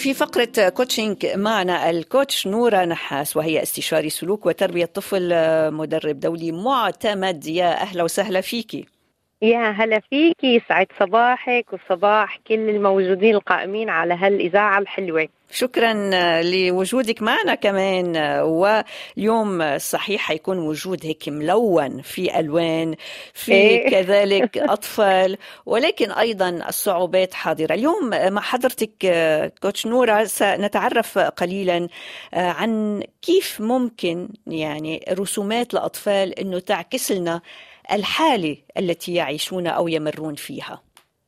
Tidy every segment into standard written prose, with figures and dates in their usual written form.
في فقرة كوتشنج معنا الكوتش نورة نحاس، وهي استشاري سلوك وتربية طفل، مدرب دولي معتمد. يا أهلا وسهلا فيكي. يا هلا فيكي، سعد صباحك وصباح كل الموجودين القائمين على هالإذاعة الحلوة. شكرا لوجودك معنا كمان. واليوم صحيح حيكون وجود هيك ملون في ألوان، في كذلك أطفال، ولكن أيضا الصعوبات حاضرة. اليوم مع حضرتك كوتش نورة سنتعرف قليلا عن كيف ممكن يعني رسومات الأطفال أنه تعكس لنا الحالة التي يعيشون أو يمرون فيها.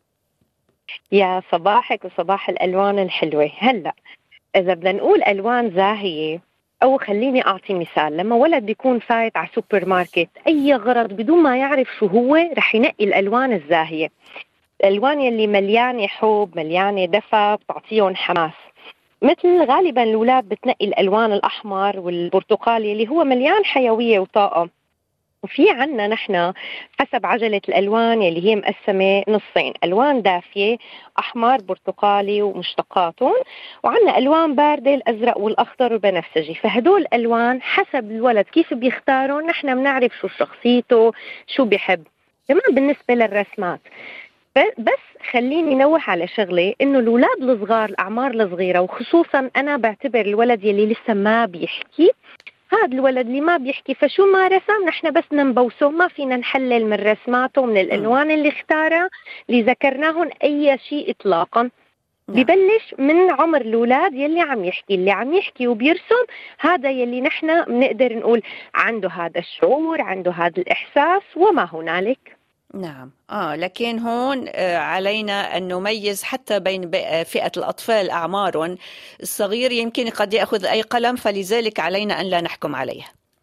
يا صباحك وصباح الألوان الحلوة. هلأ إذا بدنا نقول ألوان زاهية، أو خليني أعطي مثال، لما ولد بيكون فايت على سوبر ماركت أي غرض بدون ما يعرف شو هو رح ينقي الألوان الزاهية، الألوان يلي مليانة حب مليانة دفى بتعطيهم حماس. مثل غالبا الأولاد بتنقي الألوان الأحمر والبرتقالي اللي هو مليان حيوية وطاقة. وفي عنا نحن حسب عجلة الألوان اللي هي مقسمة نصين، ألوان دافية أحمر برتقالي ومشتقاتهم، وعنا ألوان باردة الأزرق والأخضر والبنفسجي. فهدول الألوان حسب الولد كيف بيختاروا نحن بنعرف شو شخصيته شو بيحب. كمان بالنسبة للرسمات، بس خليني نوه على شغلة، إنه الأولاد الصغار الأعمار الصغيرة، وخصوصا أنا بعتبر الولد يلي لسه ما بيحكي، هذا الولد اللي ما بيحكي فشو ما رسم نحن بس ننبوسه، ما فينا نحلل من رسماته من الألوان اللي اختارها اللي ذكرناهم أي شيء إطلاقا. ببلش من عمر الأولاد يلي عم يحكي، اللي عم يحكي وبيرسم هذا يلي نحن بنقدر نقول عنده هذا الشعور، عنده هذا الإحساس وما هنالك. نعم. لكن هون علينا أن نميز حتى بين فئة الأطفال أعمار الصغير يمكن قد يأخذ أي قلم، فلذلك علينا أن لا نحكم عليه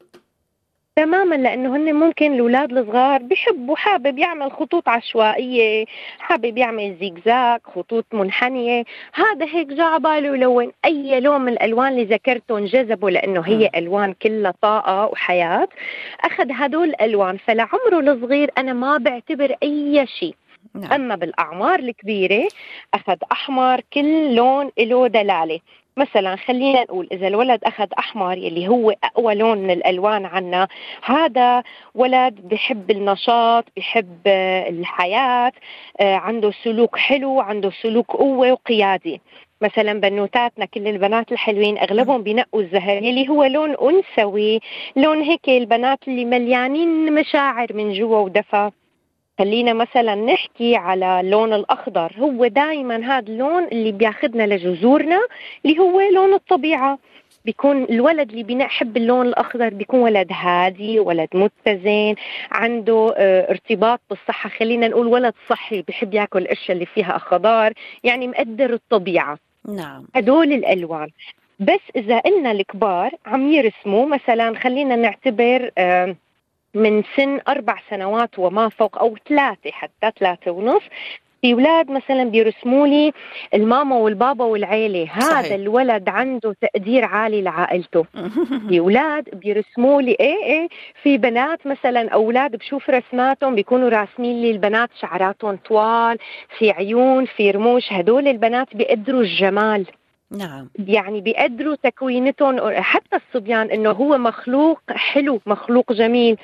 تماما، لأنه هن ممكن الأولاد الصغار بيحبوا، حابب يعمل خطوط عشوائية، حابب يعمل زيغزاغ، خطوط منحنية، هذا هيك جا باله يلون أي لون من الألوان اللي ذكرتهم جذبه، لأنه هي ألوان كلها طاقة وحياة، أخذ هدول الألوان. فلعمره الصغير أنا ما بعتبر أي شيء. أما بالأعمار الكبيرة أخذ أحمر، كل لون له دلالة. مثلا خلينا نقول إذا الولد أخذ أحمر يلي هو أقوى لون من الألوان عنا، هذا ولد بيحب النشاط، بيحب الحياة، عنده سلوك حلو، عنده سلوك قوة وقيادي. مثلا بنوتاتنا كل البنات الحلوين أغلبهم بينقوا الزهر يلي هو لون أنثوي، لون هيك البنات اللي مليانين مشاعر من جوا ودفى. خلينا مثلا نحكي على اللون الأخضر، هو دائما هذا اللون اللي بياخدنا لجذورنا اللي هو لون الطبيعة. بيكون الولد اللي بيحب اللون الأخضر بيكون ولد هادي، ولد متزن، عنده ارتباط بالصحة، خلينا نقول ولد صحي بيحب يأكل الأشياء اللي فيها خضار، يعني مقدر الطبيعة. نعم. هدول الألوان. بس إذا قلنا الكبار عم يرسموا، مثلا خلينا نعتبر من سن 4 سنوات وما فوق، أو 3 حتى 3.5، في أولاد مثلا بيرسموا لي الماما والبابا والعيلة، هذا الولد عنده تقدير عالي لعائلته. في أولاد بيرسموا لي في بنات مثلا أولاد بشوف رسماتهم بيكونوا راسمين لي البنات شعراتهم طوال، في عيون، في رموش، هدول البنات بيقدروا الجمال. نعم. يعني بيقدروا تكوينتهم، حتى الصبيان انه هو مخلوق حلو، مخلوق جميل.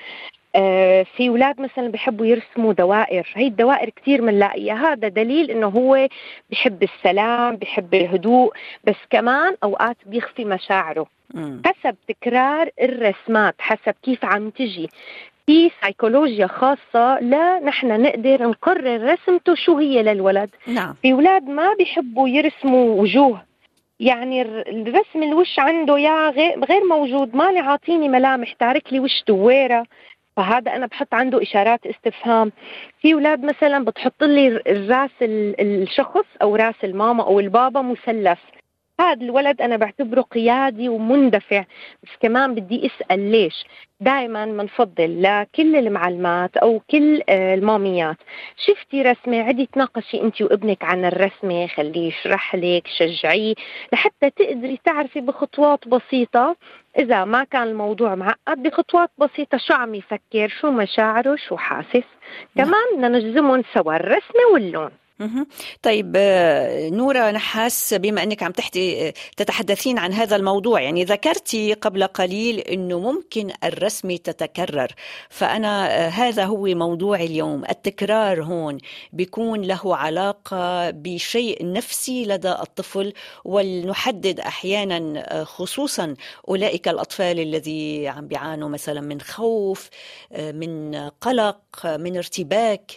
في أولاد مثلا بيحبوا يرسموا دوائر، هي الدوائر كتير منلاقيها، هذا دليل انه هو بيحب السلام، بيحب الهدوء، بس كمان اوقات بيخفي مشاعره. حسب تكرار الرسمات، حسب كيف عم تجي، في سيكولوجيا خاصة لا نحن نقدر نقرر رسمته شو هي للولد. نعم. في أولاد ما بيحبوا يرسموا وجوه، يعني الرسم الوش عنده يا غير موجود، ماني عاطيني ملامح، تارك لي وش دويرة، فهذا أنا بحط عنده إشارات استفهام. في أولاد مثلا بتحط لي الراس الشخص أو راس الماما أو البابا مثلث، هذا الولد أنا بعتبره قيادي ومندفع، بس كمان بدي أسأل ليش. دائما منفضل لكل المعلمات أو كل الماميات، شفتي رسمة عدي تناقشي أنت وابنك عن الرسمة، خليه يشرح لك، شجعيه لحتى تقدري تعرفي بخطوات بسيطة. إذا ما كان الموضوع معقد، بخطوات بسيطة شو عم يفكر، شو مشاعره، شو حاسس. كمان بدنا نجزمهم سوا الرسمة واللون. مهم. طيب نورة نحاس، بما أنك عم تتحدثين عن هذا الموضوع، يعني ذكرتي قبل قليل أنه ممكن الرسم تتكرر، فأنا هذا هو موضوع اليوم. التكرار هون بيكون له علاقة بشيء نفسي لدى الطفل، ولنحدد أحيانا خصوصا أولئك الأطفال الذي عم بيعانوا مثلا من خوف، من قلق، من ارتباك.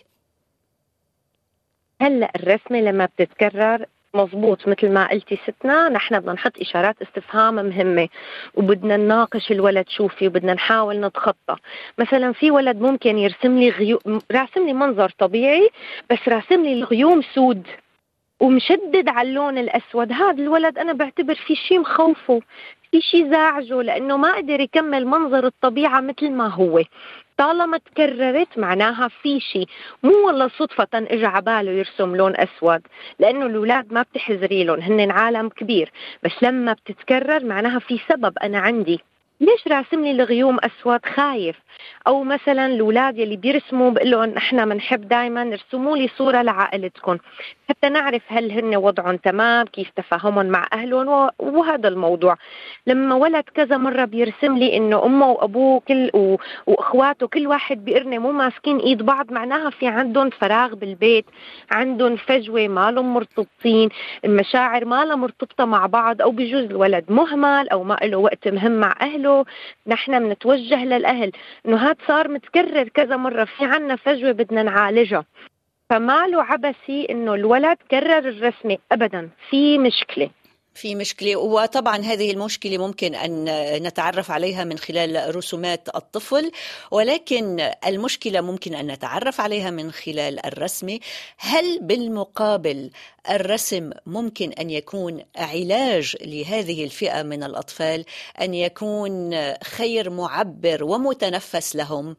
هلا الرسمة لما بتتكرر مظبوط مثل ما قلتي ستنا، نحن بدنا نحط إشارات استفهام مهمة، وبدنا نناقش الولد شوفي، وبدنا نحاول نتخطى. مثلا في ولد ممكن يرسم لي راسم لي منظر طبيعي، بس راسم لي الغيوم سود ومشدد على اللون الأسود. هذا الولد أنا بعتبر في شيء مخوفه، في شيء زعجه، لأنه ما قدر يكمل منظر الطبيعة مثل ما هو. طالما تكررت معناها في شيء، مو والله صدفة اجى عباله يرسم لون أسود، لأنه الأولاد ما بتحذري لهم، هن عالم كبير، بس لما بتتكرر معناها في سبب. أنا عندي ليش راسم لي الغيوم أسود؟ خايف. أو مثلا الأولاد يلي بيرسموا بقول لهم إحنا بنحب دايما ارسموا لي صورة لعائلتكم حتى نعرف هل هن وضعهم تمام، كيف تفاهمهم مع أهلهم، وهذا الموضوع. لما ولد كذا مرة بيرسم لي إنه أمه وأبوه وإخواته كل واحد بيقرني مو ماسكين إيد بعض، معناها في عندهم فراغ بالبيت، عندهم فجوة، ما لهم مرتبطين، المشاعر ما لها مرتبطة مع بعض، أو بجوز الولد مهمل أو ما له وقت مهم مع أهله. نحن بنتوجه للأهل إنه هاد صار متكرر كذا مرة، في عنا فجوة بدنا نعالجها. فما له عبثي إنه الولد كرر الرسمة، أبدا في مشكلة. في مشكلة، وطبعا هذه المشكلة ممكن أن نتعرف عليها من خلال رسومات الطفل، ولكن المشكلة ممكن أن نتعرف عليها من خلال الرسم. هل بالمقابل الرسم ممكن أن يكون علاج لهذه الفئة من الأطفال، أن يكون خير معبر ومتنفس لهم؟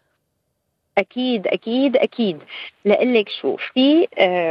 أكيد أكيد أكيد. لقلك شو في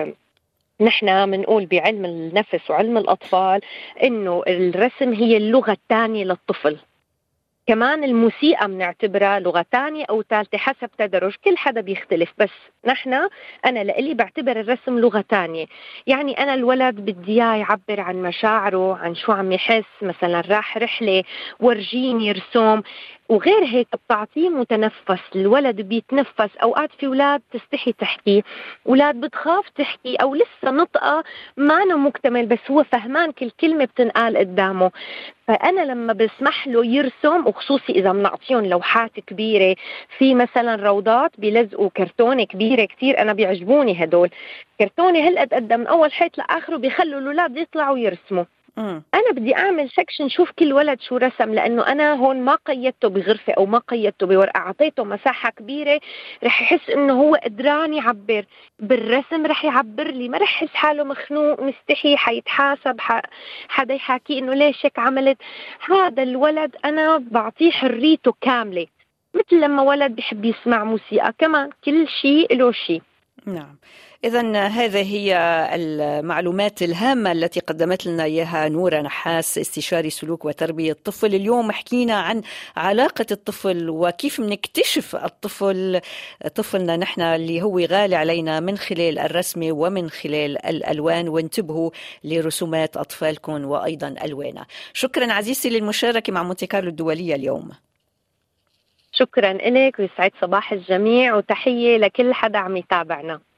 نحن منقول بعلم النفس وعلم الأطفال إنه الرسم هي اللغة الثانية للطفل. كمان الموسيقى بنعتبرها لغة ثانية أو ثالثة حسب تدرج، كل حدا بيختلف، بس أنا لإلي بعتبر الرسم لغة ثانية. يعني أنا الولد بدي إياه يعبر عن مشاعره، عن شو عم يحس، مثلا راح رحلة ورجيني رسوم، وغير هيك بتعطيه متنفس. الولد بيتنفس. أوقات في أولاد تستحي تحكي، أولاد بتخاف تحكي، أو لسه نطقة ما أنا مكتمل، بس هو فهمان كل كلمة بتنقال قدامه. فأنا لما بسمح له يرسم، وخصوصي إذا بنعطيهم لوحات كبيرة، في مثلا روضات بيلزقوا كرتونة كبيرة كتير، أنا بيعجبوني هدول كرتونة هالقد قد من أول حيط لآخره، بيخلوا الأولاد يطلعوا يرسموا. أنا بدي أعمل سكشن شوف كل ولد شو رسم، لأنه أنا هون ما قيدته بغرفة أو ما قيدته بورقة، أعطيته مساحة كبيرة، رح يحس إنه هو قدران يعبر. بالرسم رح يعبر لي، ما رح يحس حاله مخنوق مستحي، حيتحاسب حدا يحاكي إنه ليش هيك عملت. هذا الولد أنا بعطيه حريته كاملة، مثل لما ولد بيحب يسمع موسيقى، كمان كل شيء له شيء. نعم، إذن هذه هي المعلومات الهامة التي قدمت لنا إياها نورة نحاس، استشاري سلوك وتربية الطفل. اليوم حكينا عن علاقة الطفل وكيف بنكتشف طفلنا نحن اللي هو غالي علينا من خلال الرسم ومن خلال الألوان، وانتبهوا لرسومات أطفالكم وأيضا ألوانها. شكرا عزيزتي للمشاركة مع مونتي كارلو الدولية اليوم. شكرا لك، ويسعد صباح الجميع، وتحية لكل حدا عم يتابعنا.